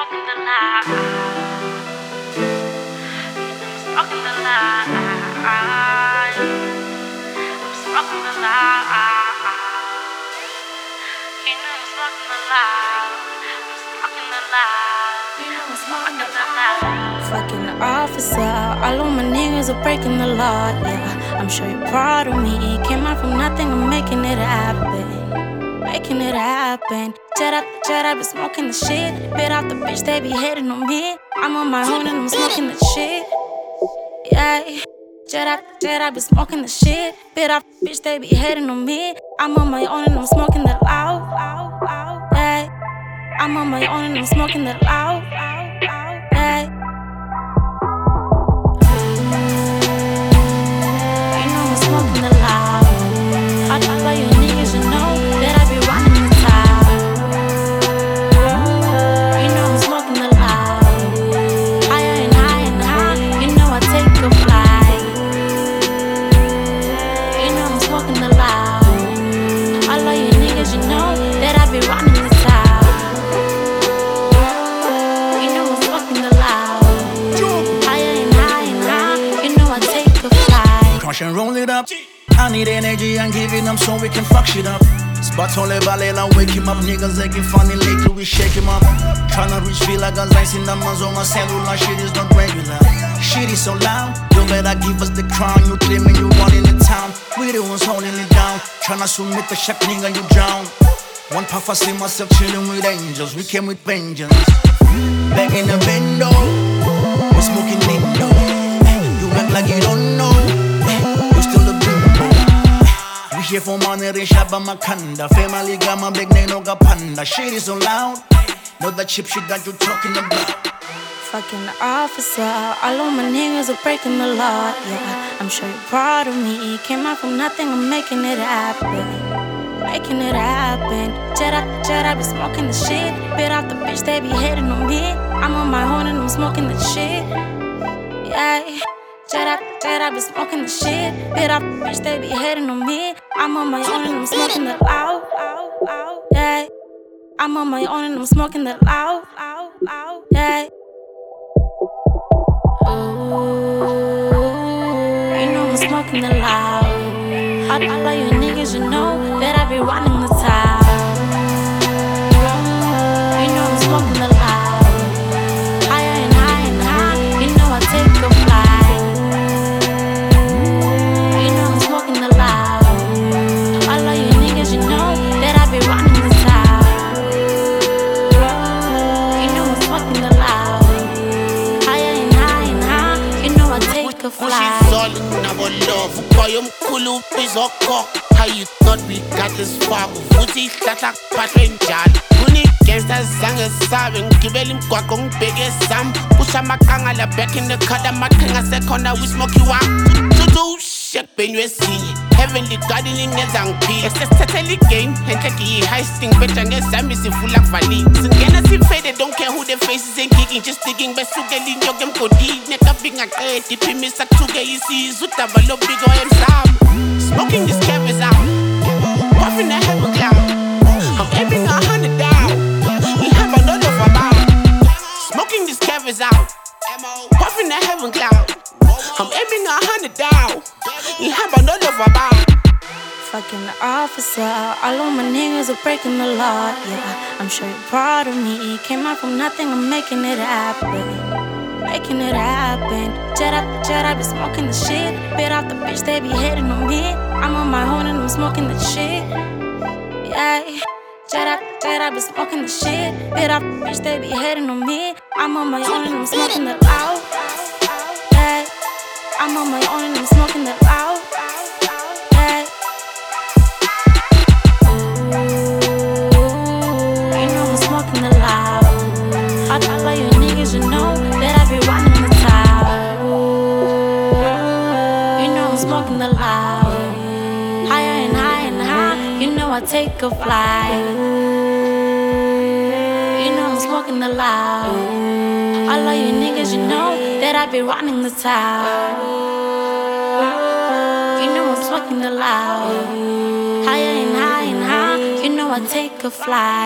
smoking the lie. Smoking the lie. I'm smoking the lie. You know I'm smoking the lie. I'm smoking the lie. You know I'm smoking the lie. Fucking the officer, all of my niggas are breaking the law, yeah. I'm sure you're proud of me. Came out from nothing, I'm making it happen. Making it happen. Jet up, been smoking the shit. Bit out the bitch, they be hating on me. I'm on my own and I'm smoking the shit. Yeah. Jet up, been smoking the shit. Bit out the bitch, they be hating on me. I'm on my own and I'm smoking the loud. Yeah. I'm on my own and I'm smoking the loud. Yeah. You know I'm smoking the loud. All you niggas, you know that I be running the town. You know I'm smoking the loud. Higher and high, you know I take a flight. You know I'm smoking the loud. All you niggas, you know that I be running the town. You know I'm smoking the loud. Higher and high, you know I take a flight. Crush and roll it up. I need energy and give it up so we can fuck shit up. Spots on the valley, I wake him up. Niggas acting funny lately, we shake him up. Tryna reach feel like guns, ice in the man's on my cellular. Shit is not regular. Shit is so loud. You better give us the crown. You claiming you running the town. We the ones holding it down. Tryna submit the shack, nigga, you drown. One puff, I see myself chilling with angels. We came with vengeance. Back in the bendo, we're smoking lindo. You act like you don't know. You still the bimbo. We here for money, they shop on my kanda. Family got my big name, no got panda. Shit is so loud. Know that cheap shit that you talking about. Fucking the officer, all of my niggas are breaking the law, yeah. I'm sure you're proud of me. Came out from nothing, I'm making it happen. Making it happen. Jet up, been smoking the shit. Bit out the bitch, they be hating on me. I'm on my own and I'm smoking the shit. Yeah. Jet up, been smoking the shit. Bit out the bitch, they be hating on me. I'm on my own and I'm smoking the loud. Yeah. I'm on my own and I'm smoking the loud. Yeah. Ooh, you know I'm smoking the loud. All you niggas, you know that I be running the town. You know I'm smoking the loud. Higher and high, you know I take a flight. You know I'm smoking the loud. All you niggas, you know that I be running the town. You know I'm smoking the loud. Higher and high, you know I take a flight. How you thought we got this far? Futhi hlahla kuphathwe njalo. Kuni-gangsters zangesabe ngigibela imigwaqo ngibheke esami. Kusha amaqanga la back in the cut amaqhinga sekhona we smoky one. Tutu shek benyu esinye. Heavenly gardening ngenza ngiphile. Sesithathela igame enhle ngiyi-heisting betha ngezami sivula kuvalile. Singena sifade don't care who their faces ain't kicking. Just digging besukela inyoka emgodini. Nekabi ngaqedi iphimisa kuthuke isizwe udaba lobiko emsamo. Smoking this cap is out. Puffing that heaven cloud. I'm aiming 100 down. We have a lot of about. Smoking this cap is out. Puffing that heaven cloud. I'm aiming 100 down. We have a lot of about. Fucking the officer, all of my niggas are breaking the law, yeah. I'm sure you're proud of me. Came out from nothing, I'm making it happen. Making it happen. Jet up, been smoking the shit. Bit out the bitch, they be hating on me. I'm on my own and I'm smoking the shit. Yeah. Jet up, been smoking the shit. Bit out the bitch, they be hating on me. I'm on my own and I'm smoking the loud. Yeah. I'm on my own and I'm smoking the loud. Yeah. Ooh, you know I'm smoking the loud. All you niggas, you know that I be running the town. You know I'm smoking the loud. Higher and high, you know I take a flight. You know I'm smoking the loud. All you niggas, you know that I be running the town. You know I'm smoking the loud. Higher and high, you know I take a flight.